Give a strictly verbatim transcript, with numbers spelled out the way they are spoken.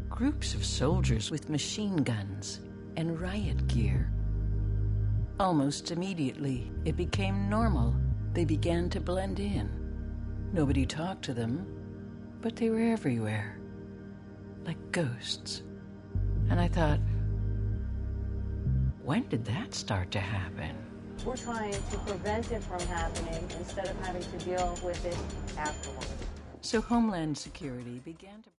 Groups of soldiers with machine guns and riot gear. Almost immediately, it became normal. They began to blend in. Nobody talked to them, but they were everywhere, like ghosts. And I thought, when did that start to happen? We're trying to prevent it from happening instead of having to deal with it afterwards. So Homeland Security began to